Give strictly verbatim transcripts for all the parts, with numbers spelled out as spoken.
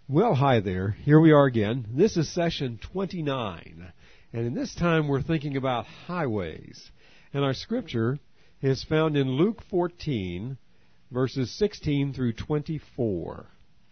Well, hi there. Here we are again. This is session twenty-nine. And in this time we're thinking about highways. And our scripture is found in Luke fourteen, verses sixteen through twenty-four.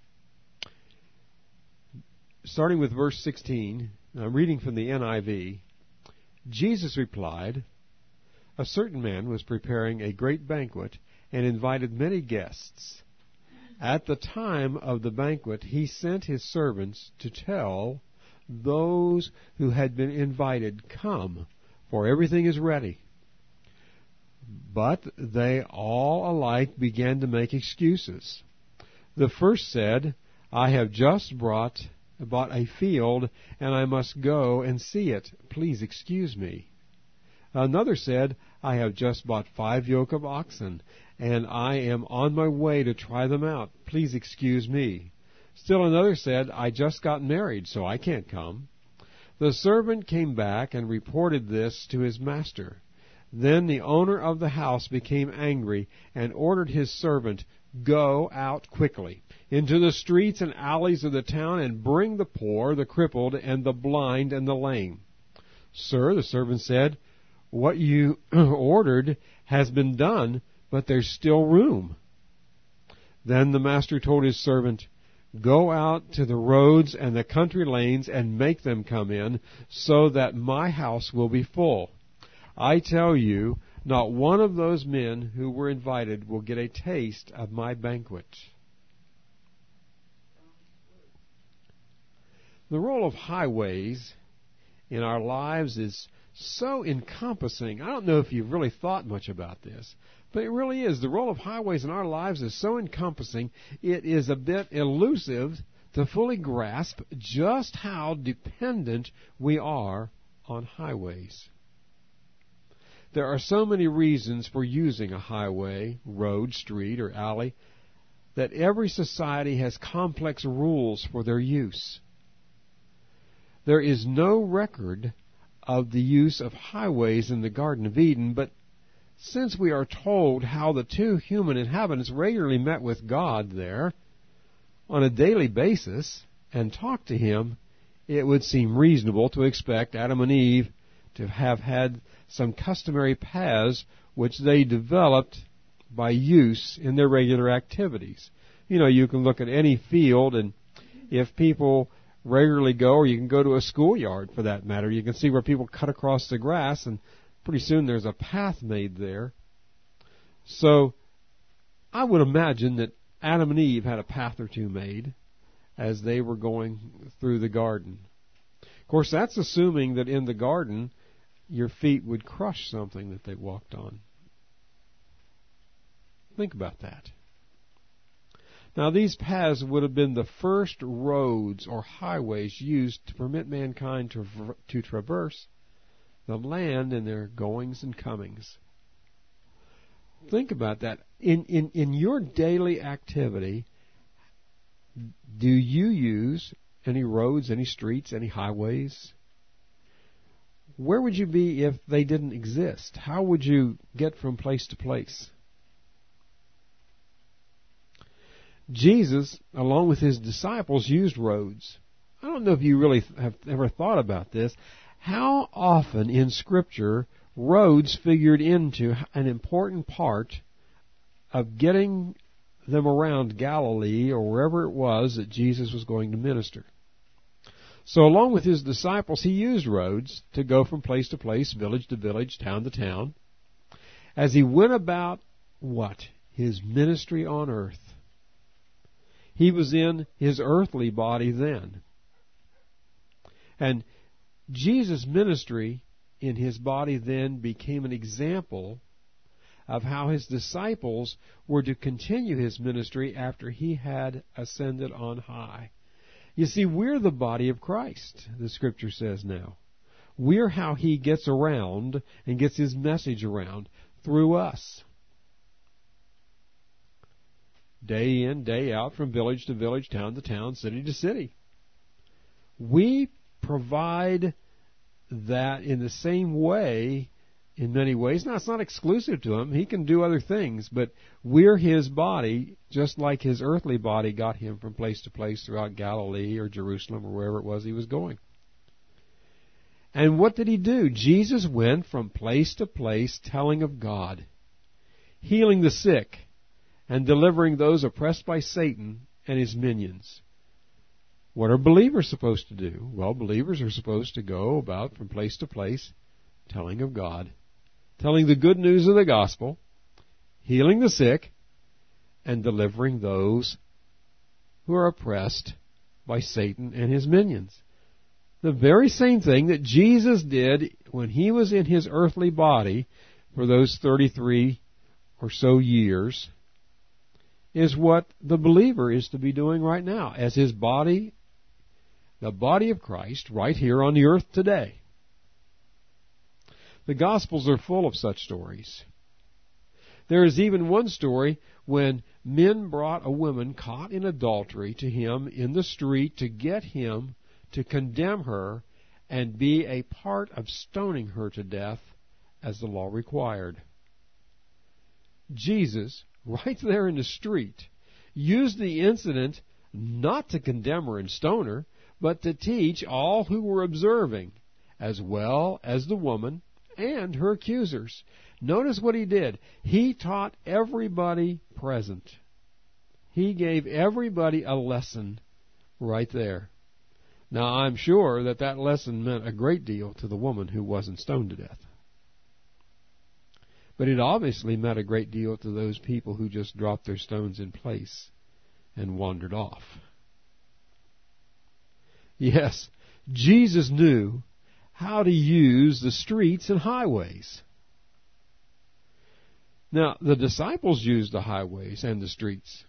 Starting with verse sixteen, I'm reading from the N I V. Jesus replied, "A certain man was preparing a great banquet and invited many guests. At the time of the banquet, he sent his servants to tell those who had been invited, 'Come, for everything is ready.' But they all alike began to make excuses. The first said, 'I have just brought, bought a field, and I must go and see it. Please excuse me.' Another said, 'I have just bought five yoke of oxen, and I am on my way to try them out. Please excuse me.' Still another said, 'I just got married, so I can't come.' The servant came back and reported this to his master. Then the owner of the house became angry and ordered his servant, 'Go out quickly into the streets and alleys of the town and bring the poor, the crippled, and the blind and the lame.' 'Sir,' the servant said, 'what you ordered has been done, but there's still room.' Then the master told his servant, 'Go out to the roads and the country lanes and make them come in, so that my house will be full. I tell you, not one of those men who were invited will get a taste of my banquet.'" The role of highways in our lives is so encompassing. I don't know if you've really thought much about this, but it really is. The role of highways in our lives is so encompassing, it is a bit elusive to fully grasp just how dependent we are on highways. There are so many reasons for using a highway, road, street, or alley that every society has complex rules for their use. There is no record of the use of highways in the Garden of Eden, but since we are told how the two human inhabitants regularly met with God there on a daily basis and talked to Him, it would seem reasonable to expect Adam and Eve to have had some customary paths which they developed by use in their regular activities. You know, you can look at any field, and if people regularly go, or you can go to a schoolyard for that matter, you can see where people cut across the grass, and pretty soon there's a path made there. So I would imagine that Adam and Eve had a path or two made as they were going through the garden. Of course, that's assuming that in the garden your feet would crush something that they walked on. Think about that. Now, these paths would have been the first roads or highways used to permit mankind to, to traverse the land in their goings and comings. Think about that. In, in, in your daily activity, do you use any roads, any streets, any highways? Where would you be if they didn't exist? How would you get from place to place? Jesus, along with his disciples, used roads. I don't know if you really have ever thought about this. How often in Scripture roads figured into an important part of getting them around Galilee or wherever it was that Jesus was going to minister. So along with his disciples, he used roads to go from place to place, village to village, town to town, as he went about what? His ministry on earth. He was in his earthly body then. And Jesus' ministry in his body then became an example of how his disciples were to continue his ministry after he had ascended on high. You see, we're the body of Christ, the Scripture says now. We're how he gets around and gets his message around, through us. Day in, day out, from village to village, town to town, city to city. We provide that in the same way in many ways. Now, it's not exclusive to him. He can do other things, but we're his body, just like his earthly body got him from place to place throughout Galilee or Jerusalem or wherever it was he was going. And what did he do? Jesus went from place to place telling of God, healing the sick, and delivering those oppressed by Satan and his minions. What are believers supposed to do? Well, believers are supposed to go about from place to place telling of God, telling the good news of the gospel, healing the sick, and delivering those who are oppressed by Satan and his minions. The very same thing that Jesus did when he was in his earthly body for those thirty-three or so years is what the believer is to be doing right now as his body, the body of Christ, right here on the earth today. The Gospels are full of such stories. There is even one story when men brought a woman caught in adultery to him in the street to get him to condemn her and be a part of stoning her to death as the law required. Jesus, right there in the street, used the incident not to condemn her and stone her, but to teach all who were observing, as well as the woman and her accusers. Notice what he did. He taught everybody present. He gave everybody a lesson right there. Now, I'm sure that that lesson meant a great deal to the woman who wasn't stoned to death. But it obviously meant a great deal to those people who just dropped their stones in place and wandered off. Yes, Jesus knew how to use the streets and highways. Now, the disciples used the highways and the streets.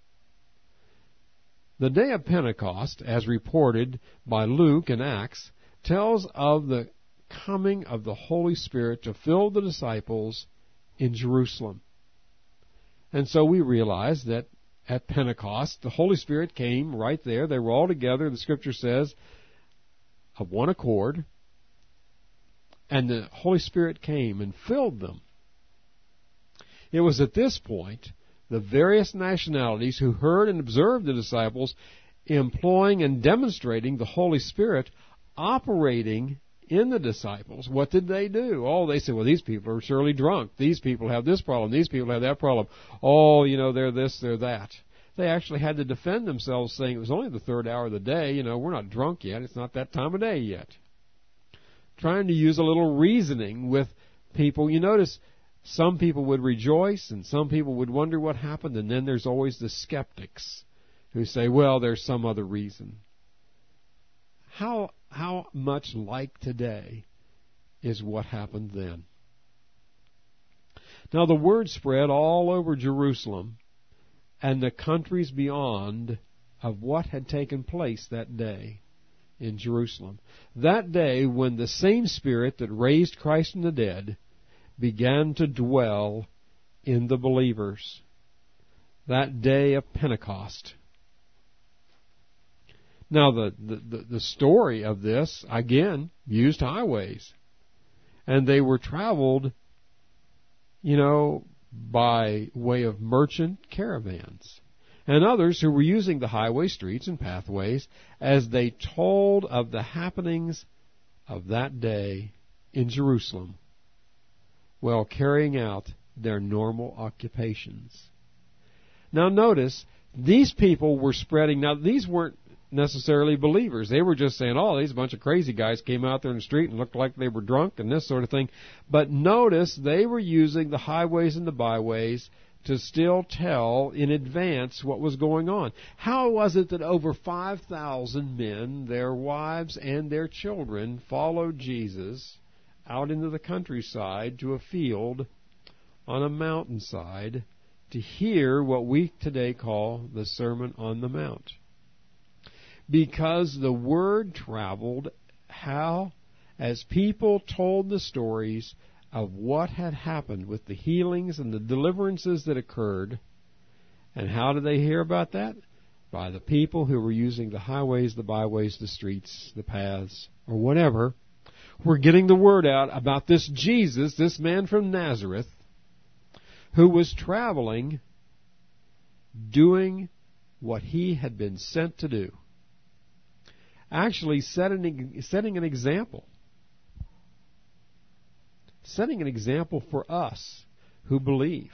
The day of Pentecost, as reported by Luke in Acts, tells of the coming of the Holy Spirit to fill the disciples in Jerusalem. And so we realize that at Pentecost, the Holy Spirit came right there. They were all together, the Scripture says, of one accord. And the Holy Spirit came and filled them. It was at this point the various nationalities who heard and observed the disciples employing and demonstrating the Holy Spirit operating in the disciples. What did they do? Oh, they said, well, these people are surely drunk. These people have this problem. These people have that problem. Oh, you know, they're this, they're that. They actually had to defend themselves, saying it was only the third hour of the day. You know, we're not drunk yet. It's not that time of day yet. Trying to use a little reasoning with people. You notice some people would rejoice and some people would wonder what happened, and then there's always the skeptics who say, well, there's some other reason. How how much like today is what happened then? Now the word spread all over Jerusalem and the countries beyond of what had taken place that day in Jerusalem. That day when the same Spirit that raised Christ from the dead began to dwell in the believers. That day of Pentecost. Now, the, the, the story of this, again, used highways. And they were traveled, you know, by way of merchant caravans. And others who were using the highway streets and pathways as they told of the happenings of that day in Jerusalem, while carrying out their normal occupations. Now notice, these people were spreading, now these weren't necessarily believers. They were just saying, oh, these bunch of crazy guys came out there in the street and looked like they were drunk and this sort of thing. But notice, they were using the highways and the byways to still tell in advance what was going on. How was it that over five thousand men, their wives and their children, followed Jesus out into the countryside to a field on a mountainside to hear what we today call the Sermon on the Mount? Because the word traveled. How? As people told the stories of what had happened with the healings and the deliverances that occurred. And how did they hear about that? By the people who were using the highways, the byways, the streets, the paths, or whatever, were getting the word out about this Jesus, this man from Nazareth, who was traveling, doing what he had been sent to do. Actually setting, setting an example. Setting an example for us who believe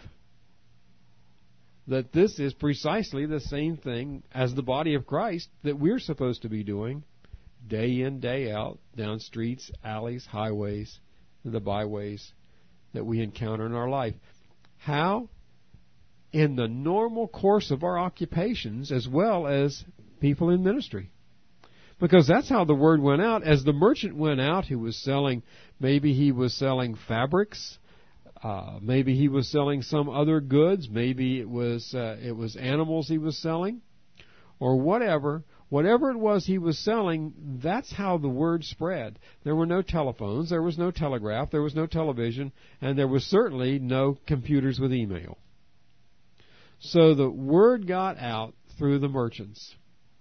that this is precisely the same thing as the body of Christ that we're supposed to be doing day in, day out, down streets, alleys, highways, and the byways that we encounter in our life. How? In the normal course of our occupations as well as people in ministry. Because that's how the word went out. As the merchant went out, he was selling, maybe he was selling fabrics, uh, maybe he was selling some other goods, maybe it was uh, it was animals he was selling, or whatever. Whatever it was he was selling, that's how the word spread. There were no telephones, there was no telegraph, there was no television, and there was certainly no computers with email. So the word got out through the merchants.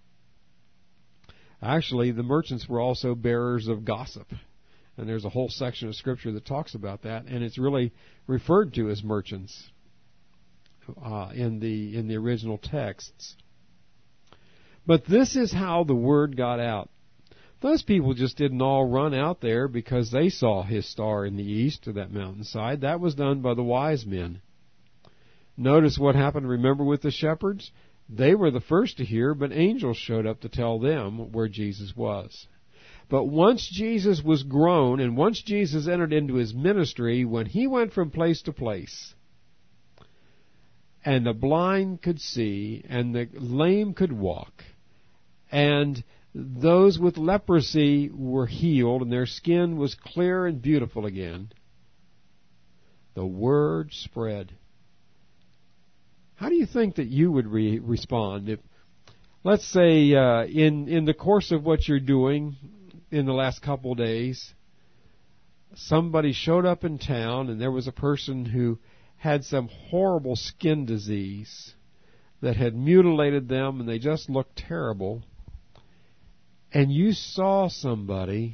Actually, the merchants were also bearers of gossip. And there's a whole section of Scripture that talks about that, and it's really referred to as merchants uh, in the in the original texts. But this is how the word got out. Those people just didn't all run out there because they saw his star in the east of that mountainside. That was done by the wise men. Notice what happened, remember, with the shepherds? They were the first to hear, but angels showed up to tell them where Jesus was. But once Jesus was grown, and once Jesus entered into his ministry, when he went from place to place, and the blind could see, and the lame could walk, and those with leprosy were healed, and their skin was clear and beautiful again, the word spread. How do you think that you would re- respond if, let's say, uh, in in the course of what you're doing in the last couple of days, somebody showed up in town and there was a person who had some horrible skin disease that had mutilated them and they just looked terrible, and you saw somebody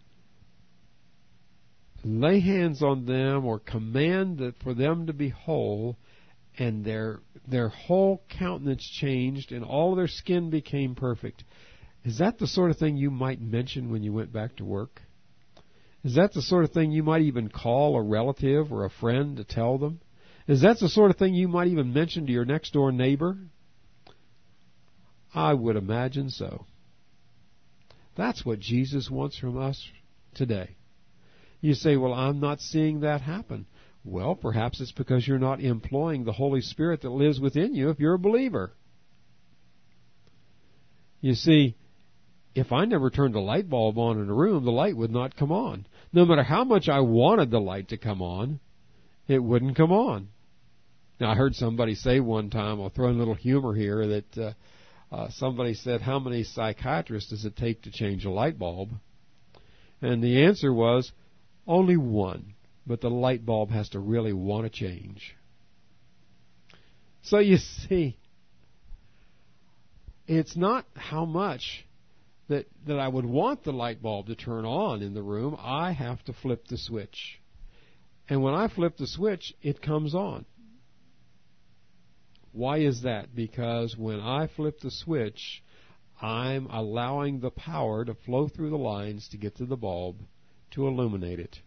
lay hands on them or command that for them to be whole, and their their whole countenance changed and all of their skin became perfect. Is that the sort of thing you might mention when you went back to work? Is that the sort of thing you might even call a relative or a friend to tell them? Is that the sort of thing you might even mention to your next door neighbor? I would imagine so. That's what Jesus wants from us today. You say, well, I'm not seeing that happen. Well, perhaps it's because you're not employing the Holy Spirit that lives within you if you're a believer. You see, if I never turned a light bulb on in a room, the light would not come on. No matter how much I wanted the light to come on, it wouldn't come on. Now, I heard somebody say one time, I'll throw in a little humor here, that uh, uh, somebody said, how many psychiatrists does it take to change a light bulb? And the answer was, only one. But the light bulb has to really want to change. So you see, it's not how much that, that I would want the light bulb to turn on in the room. I have to flip the switch. And when I flip the switch, it comes on. Why is that? Because when I flip the switch, I'm allowing the power to flow through the lines to get to the bulb to illuminate it.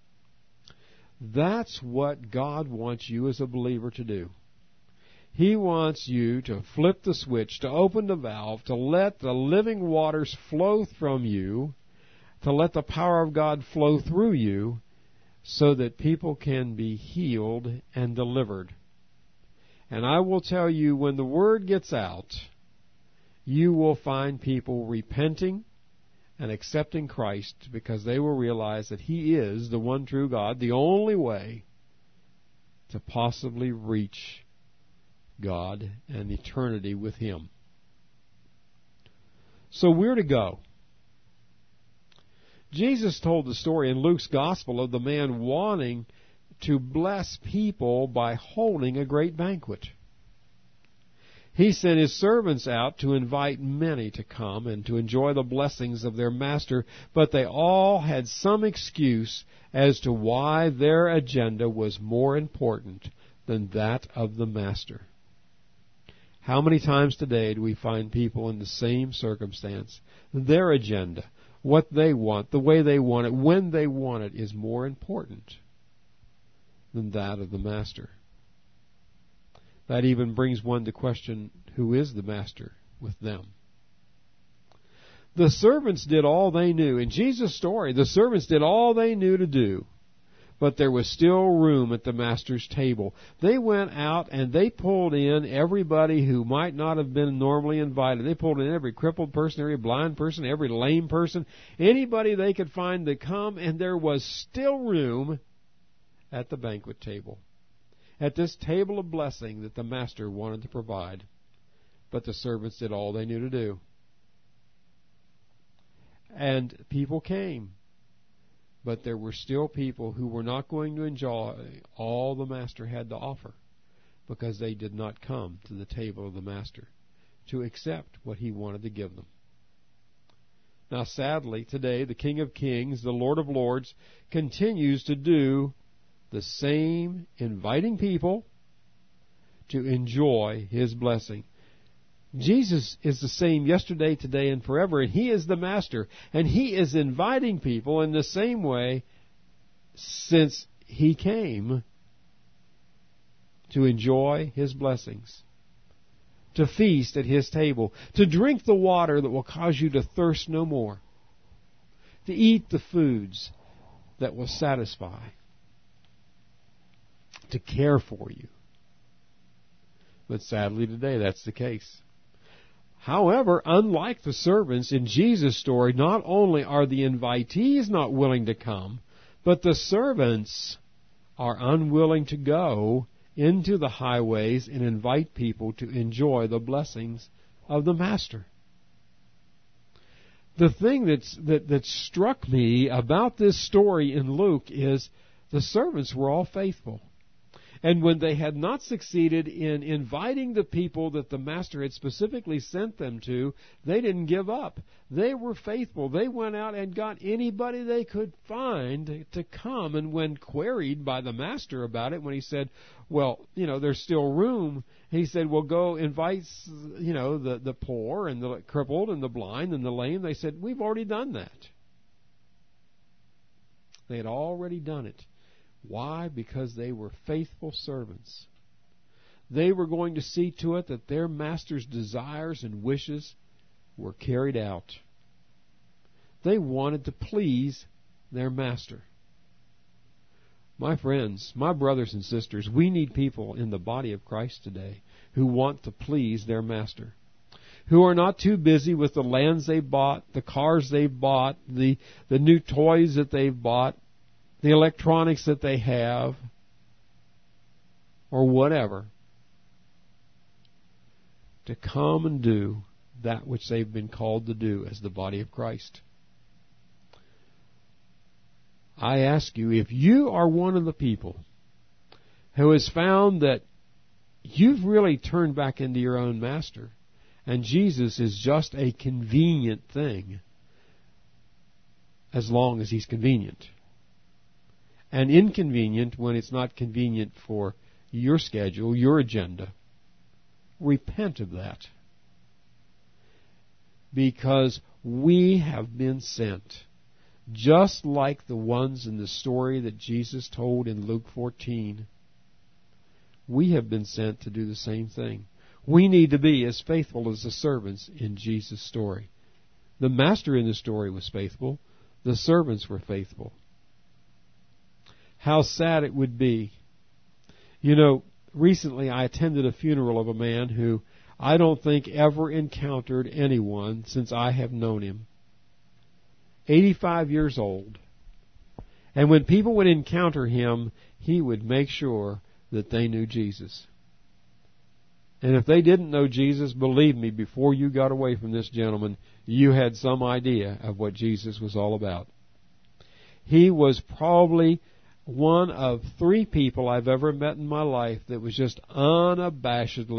That's what God wants you as a believer to do. He wants you to flip the switch, to open the valve, to let the living waters flow from you, to let the power of God flow through you, so that people can be healed and delivered. And I will tell you, when the word gets out, you will find people repenting and accepting Christ, because they will realize that He is the one true God, the only way to possibly reach God and eternity with Him. So we're to go. Jesus told the story in Luke's Gospel of the man wanting to bless people by holding a great banquet. He sent his servants out to invite many to come and to enjoy the blessings of their master, but they all had some excuse as to why their agenda was more important than that of the master. How many times today do we find people in the same circumstance? Their agenda, what they want, the way they want it, when they want it, is more important than that of the master. That even brings one to question, who is the master with them? The servants did all they knew. In Jesus' story, the servants did all they knew to do. But there was still room at the master's table. They went out and they pulled in everybody who might not have been normally invited. They pulled in every crippled person, every blind person, every lame person, anybody they could find to come, and there was still room at the banquet table, at this table of blessing that the master wanted to provide. But the servants did all they knew to do. And people came. But there were still people who were not going to enjoy all the master had to offer, because they did not come to the table of the master to accept what he wanted to give them. Now, sadly, today, the King of Kings, the Lord of Lords, continues to do the same, inviting people to enjoy his blessing. Jesus is the same yesterday, today, and forever, and he is the master, and he is inviting people in the same way since he came to enjoy his blessings, to feast at his table, to drink the water that will cause you to thirst no more, to eat the foods that will satisfy, to care for you. But sadly today, that's the case. However, unlike the servants in Jesus' story, not only are the invitees not willing to come, but the servants are unwilling to go into the highways and invite people to enjoy the blessings of the Master. The thing that's, that, that struck me about this story in Luke is the servants were all faithful. And when they had not succeeded in inviting the people that the master had specifically sent them to, they didn't give up. They were faithful. They went out and got anybody they could find to come. And when queried by the master about it, when he said, well, you know, there's still room, he said, well, go invite, you know, the, the poor and the crippled and the blind and the lame. They said, we've already done that. They had already done it. Why? Because they were faithful servants. They were going to see to it that their master's desires and wishes were carried out. They wanted to please their master. My friends, my brothers and sisters, we need people in the body of Christ today who want to please their master, who are not too busy with the lands they bought, the cars they bought, the, the new toys that they've bought, the electronics that they have, or whatever, to come and do that which they've been called to do as the body of Christ. I ask you, if you are one of the people who has found that you've really turned back into your own master, and Jesus is just a convenient thing, as long as he's convenient, and inconvenient when it's not convenient for your schedule, your agenda, repent of that. Because we have been sent, just like the ones in the story that Jesus told in Luke fourteen. We have been sent to do the same thing. We need to be as faithful as the servants in Jesus' story. The master in the story was faithful. The servants were faithful. How sad it would be. You know, recently I attended a funeral of a man who I don't think ever encountered anyone since I have known him. eighty-five years old. And when people would encounter him, he would make sure that they knew Jesus. And if they didn't know Jesus, believe me, before you got away from this gentleman, you had some idea of what Jesus was all about. He was probably one of three people I've ever met in my life that was just unabashedly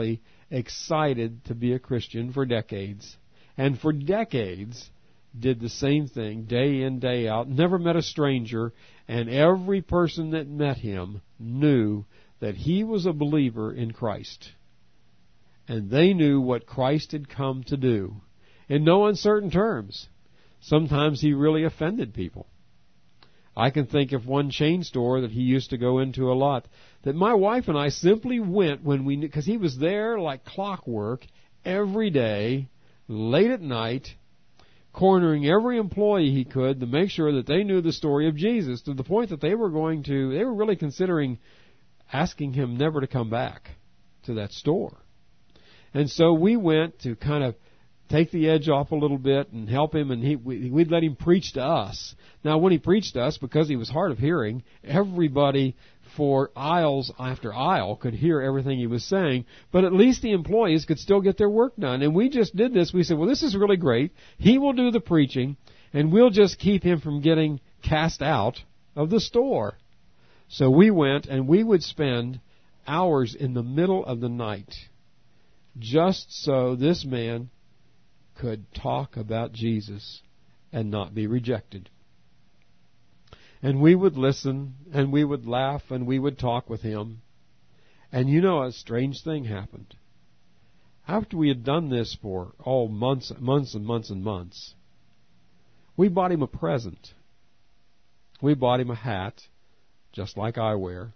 excited to be a Christian for decades. And for decades did the same thing day in, day out, never met a stranger, and every person that met him knew that he was a believer in Christ. And they knew what Christ had come to do. In no uncertain terms. Sometimes he really offended people. I can think of one chain store that he used to go into a lot, that my wife and I simply went when we knew, because he was there like clockwork every day, late at night, cornering every employee he could to make sure that they knew the story of Jesus, to the point that they were going to, they were really considering asking him never to come back to that store. And so we went to kind of take the edge off a little bit and help him, and he, we'd let him preach to us. Now, when he preached to us, because he was hard of hearing, everybody for aisles after aisle could hear everything he was saying, but at least the employees could still get their work done. And we just did this. We said, well, this is really great. He will do the preaching, and we'll just keep him from getting cast out of the store. So we went, and we would spend hours in the middle of the night just so this man could talk about Jesus and not be rejected. And we would listen, and we would laugh, and we would talk with him. And you know, a strange thing happened. After we had done this for, oh, months, months and months and months, we bought him a present. We bought him a hat, just like I wear,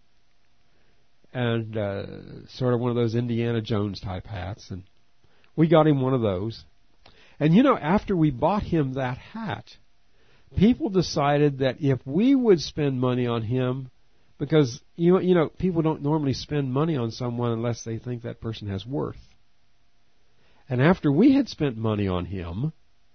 and uh, sort of one of those Indiana Jones type hats, and we got him one of those. And you know, after we bought him that hat, people decided that if we would spend money on him, because you know, you know, people don't normally spend money on someone unless they think that person has worth. And after we had spent money on him,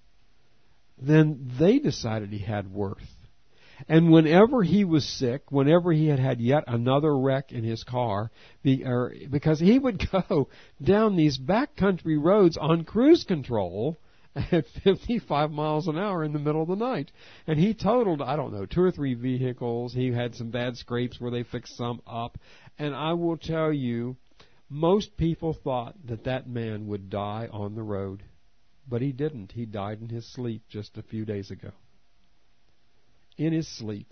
then they decided he had worth. And whenever he was sick, whenever he had had yet another wreck in his car, be, or, because he would go down these backcountry roads on cruise control at fifty-five miles an hour in the middle of the night. And he totaled, I don't know, two or three vehicles. He had some bad scrapes where they fixed some up. And I will tell you, most people thought that that man would die on the road. But he didn't. He died in his sleep just a few days ago. In his sleep,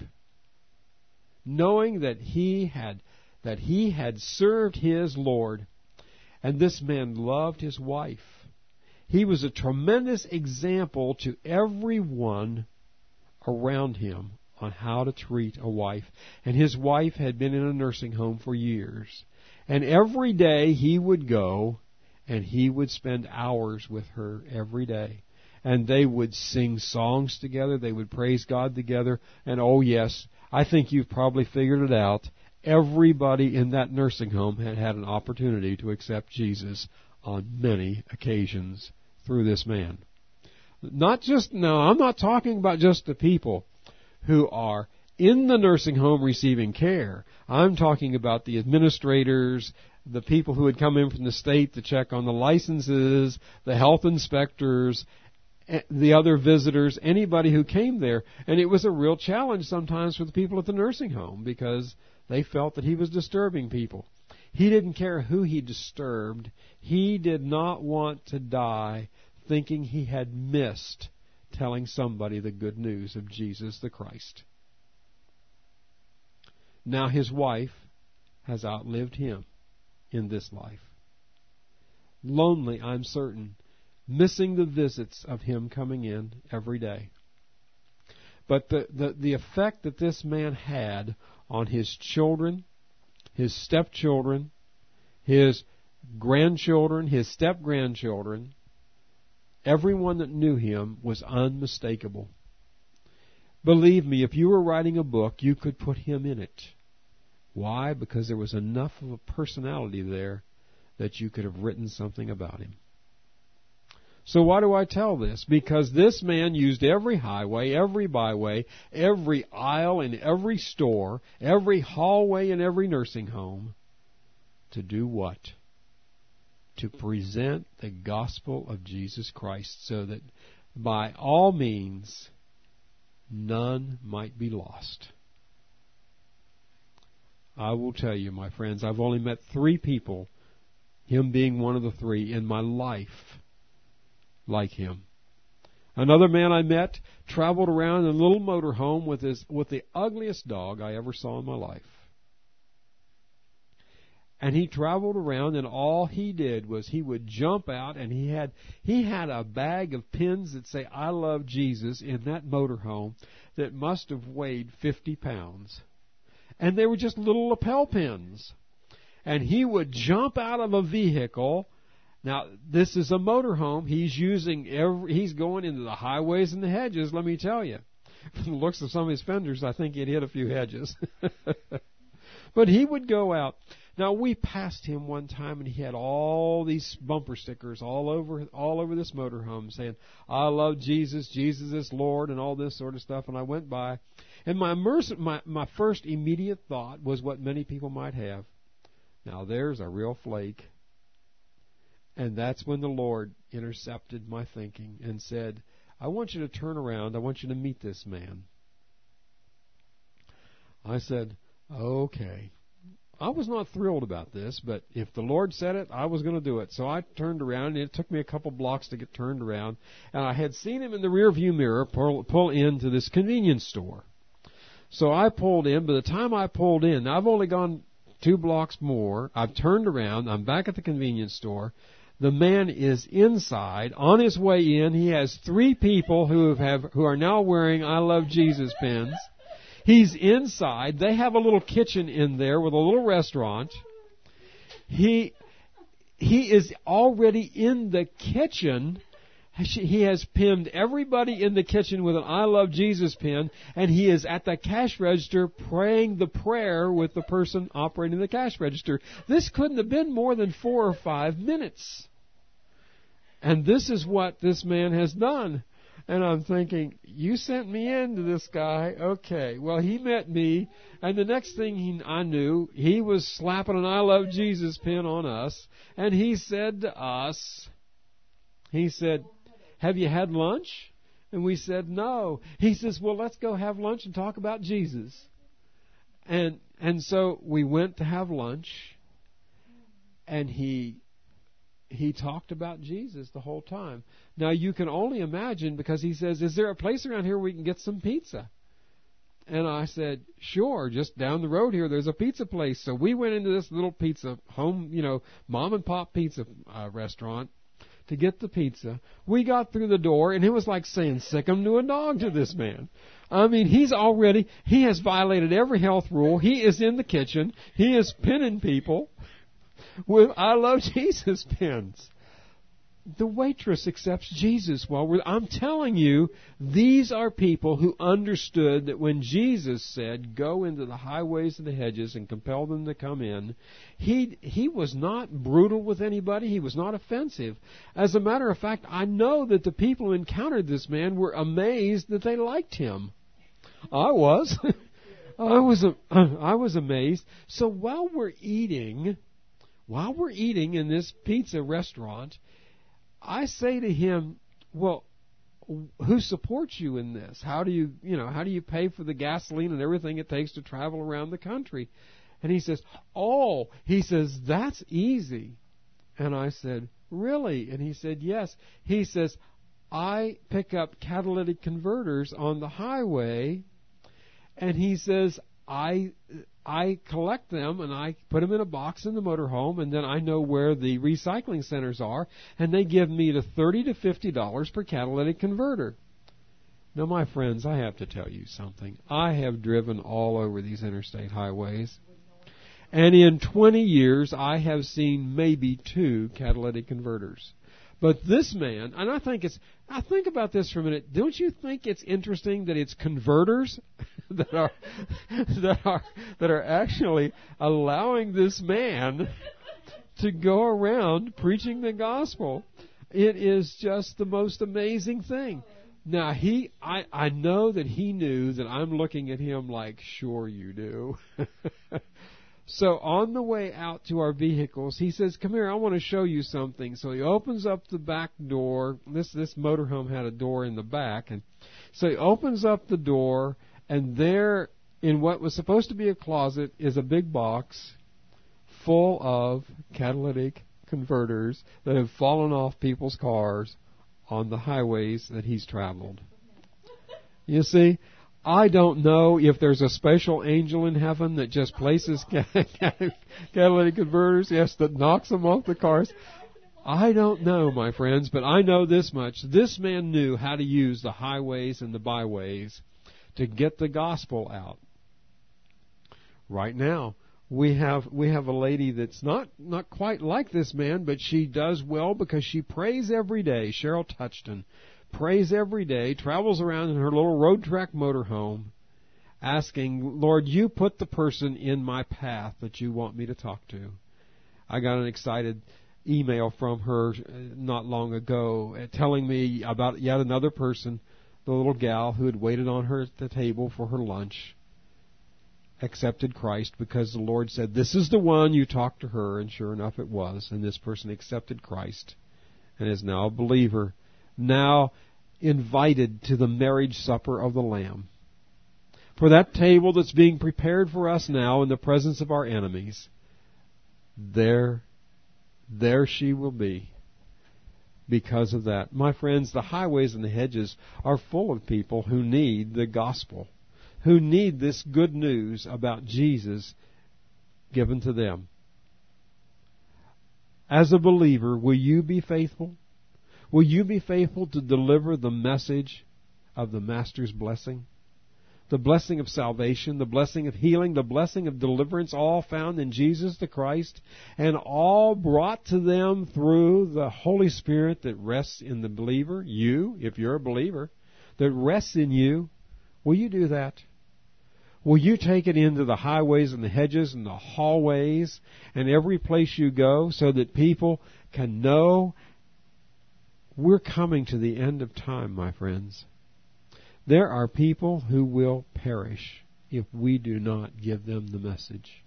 knowing that he had that he had served his Lord, and this man loved his wife. He was a tremendous example to everyone around him on how to treat a wife. And his wife had been in a nursing home for years. And every day he would go and he would spend hours with her every day. And they would sing songs together. They would praise God together. And oh yes, I think you've probably figured it out. Everybody in that nursing home had had an opportunity to accept Jesus on many occasions through this man. Not just, no, I'm not talking about just the people who are in the nursing home receiving care. I'm talking about the administrators, the people who had come in from the state to check on the licenses, the health inspectors, the other visitors, anybody who came there. And it was a real challenge sometimes for the people at the nursing home because they felt that he was disturbing people. He didn't care who he disturbed. He did not want to die thinking he had missed telling somebody the good news of Jesus the Christ. Now his wife has outlived him in this life. Lonely, I'm certain, missing the visits of him coming in every day. But the, the, the effect that this man had on his children, his stepchildren, his grandchildren, his step-grandchildren, everyone that knew him was unmistakable. Believe me, if you were writing a book, you could put him in it. Why? Because there was enough of a personality there that you could have written something about him. So why do I tell this? Because this man used every highway, every byway, every aisle in every store, every hallway in every nursing home to do what? To present the gospel of Jesus Christ so that by all means none might be lost. I will tell you, my friends, I've only met three people him being one of the three, in my life like him. Another man I met traveled around in a little motorhome with his with the ugliest dog I ever saw in my life. And he traveled around, and all he did was he would jump out, and he had he had a bag of pins that say "I love Jesus" in that motorhome that must have weighed fifty pounds. And they were just little lapel pins. And he would jump out of a vehicle. Now, this is a motorhome. He's using every, he's going into the highways and the hedges, let me tell you. From the looks of some of his fenders, I think he'd hit a few hedges. But he would go out. Now, we passed him one time, and he had all these bumper stickers all over all over this motorhome saying, "I love Jesus, Jesus is Lord," and all this sort of stuff. And I went by, and my, immerse, my, my first immediate thought was what many people might have. Now, there's a real flake. And that's when the Lord intercepted my thinking and said, "I want you to turn around. I want you to meet this man." I said, "Okay." I was not thrilled about this, but if the Lord said it, I was going to do it. So I turned around, and it took me a couple blocks to get turned around. And I had seen him in the rearview mirror pull, pull into this convenience store. So I pulled in. By the time I pulled in, I've only gone two blocks more. I've turned around. I'm back at the convenience store. The man is inside, on his way in. He has three people who have who are now wearing "I Love Jesus" pins. He's inside. They have a little kitchen in there with a little restaurant. He he is already in the kitchen. He has pinned everybody in the kitchen with an "I Love Jesus" pin, and he is at the cash register praying the prayer with the person operating the cash register. This couldn't have been more than four or five minutes. And this is what this man has done. And I'm thinking, you sent me into this guy. Okay. Well, he met me, and the next thing he, I knew, he was slapping an "I Love Jesus" pin on us, and he said to us, he said, "Have you had lunch?" And we said, "No." He says, "Well, let's go have lunch and talk about Jesus." And and so we went to have lunch, and he he talked about Jesus the whole time. Now, you can only imagine, because he says, "Is there a place around here where we can get some pizza?" And I said, "Sure, just down the road here, there's a pizza place." So we went into this little pizza, home, you know, mom and pop pizza uh, restaurant to get the pizza. We got through the door, and it was like saying "sick 'em to a dog" to this man. I mean, he's already, he has violated every health rule. He is in the kitchen. He is pinning people with "I Love Jesus" pins. The waitress accepts Jesus while we're... I'm telling you, these are people who understood that when Jesus said, "Go into the highways and the hedges and compel them to come in," he he was not brutal with anybody. He was not offensive. As a matter of fact, I know that the people who encountered this man were amazed that they liked him. I was. I was I was amazed. So while we're eating, while we're eating in this pizza restaurant, I say to him, "Well, who supports you in this? How do you, you know, how do you pay for the gasoline and everything it takes to travel around the country?" And he says, "Oh," he says, "that's easy." And I said, "Really?" And he said, "Yes." He says, "I pick up catalytic converters on the highway," and he says, I I collect them, and I put them in a box in the motorhome, and then I know where the recycling centers are, and they give me the thirty to fifty dollars per catalytic converter." Now, my friends, I have to tell you something. I have driven all over these interstate highways, and in twenty years, I have seen maybe two catalytic converters. But this man, and I think it's, I think about this for a minute. Don't you think it's interesting that it's converters that are, that are, that are actually allowing this man to go around preaching the gospel? It is just the most amazing thing. Now, he, I, I know that he knew that I'm looking at him like, "Sure you do." So on the way out to our vehicles, he says, "Come here, I want to show you something." So he opens up the back door. This this motorhome had a door in the back. And so he opens up the door, and there, in what was supposed to be a closet, is a big box full of catalytic converters that have fallen off people's cars on the highways that he's traveled. You see, I don't know if there's a special angel in heaven that just places catalytic converters, yes, that knocks them off the cars. I don't know, my friends, but I know this much. This man knew how to use the highways and the byways to get the gospel out. Right now, we have we have a lady that's not, not quite like this man, but she does well because she prays every day. Cheryl Touchton prays every day, travels around in her little road track motorhome, asking, Lord, you put the person in my path that you want me to talk to. I got an excited email from her not long ago telling me about yet another person, the little gal who had waited on her at the table for her lunch, accepted Christ because the Lord said, this is the one, you talk to her, and sure enough it was, and this person accepted Christ and is now a believer, now invited to the marriage supper of the Lamb. For that table that's being prepared for us now in the presence of our enemies, there There she will be because of that. My friends, the highways and the hedges are full of people who need the gospel, who need this good news about Jesus given to them. As a believer, will you be faithful? Will you be faithful to deliver the message of the Master's blessing? The blessing of salvation, the blessing of healing, the blessing of deliverance, all found in Jesus the Christ, and all brought to them through the Holy Spirit that rests in the believer, you, if you're a believer, that rests in you. Will you do that? Will you take it into the highways and the hedges and the hallways and every place you go so that people can know we're coming to the end of time, my friends? There are people who will perish if we do not give them the message.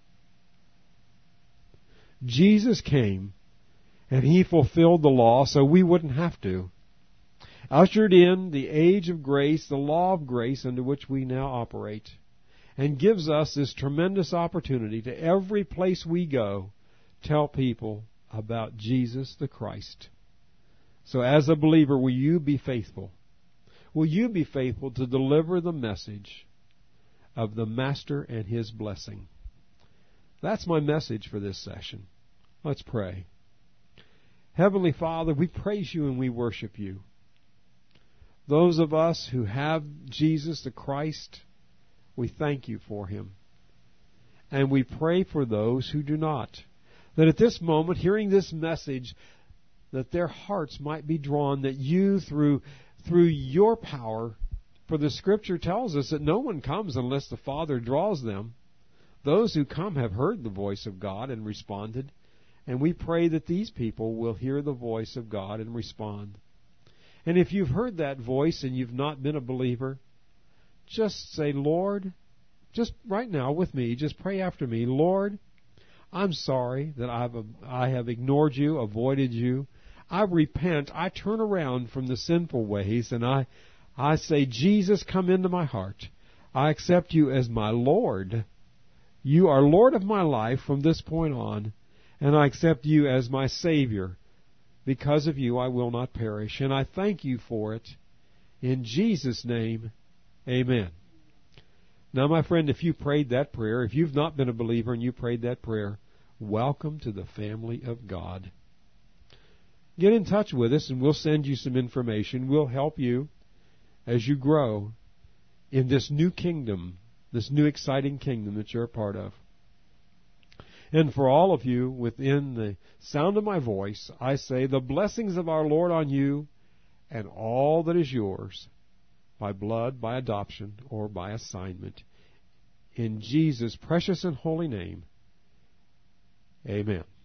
Jesus came and He fulfilled the law so we wouldn't have to. Ushered in the age of grace, the law of grace into which we now operate, and gives us this tremendous opportunity to every place we go tell people about Jesus the Christ. So as a believer, will you be faithful? Will you be faithful to deliver the message of the Master and His blessing? That's my message for this session. Let's pray. Heavenly Father, we praise You and we worship You. Those of us who have Jesus the Christ, we thank You for Him. And we pray for those who do not, that at this moment, hearing this message, that their hearts might be drawn, that You, through Through Your power, for the Scripture tells us that no one comes unless the Father draws them. Those who come have heard the voice of God and responded, and we pray that these people will hear the voice of God and respond. And if you've heard that voice and you've not been a believer, just say, Lord, just right now with me, just pray after me, Lord, I'm sorry that I've I have ignored You, avoided You. I repent. I turn around from the sinful ways, and I, I say, Jesus, come into my heart. I accept You as my Lord. You are Lord of my life from this point on, and I accept You as my Savior. Because of You, I will not perish, and I thank You for it. In Jesus' name, amen. Now, my friend, if you prayed that prayer, if you've not been a believer and you prayed that prayer, welcome to the family of God. Get in touch with us and we'll send you some information. We'll help you as you grow in this new kingdom, this new exciting kingdom that you're a part of. And for all of you within the sound of my voice, I say the blessings of our Lord on you and all that is yours by blood, by adoption, or by assignment. In Jesus' precious and holy name, amen.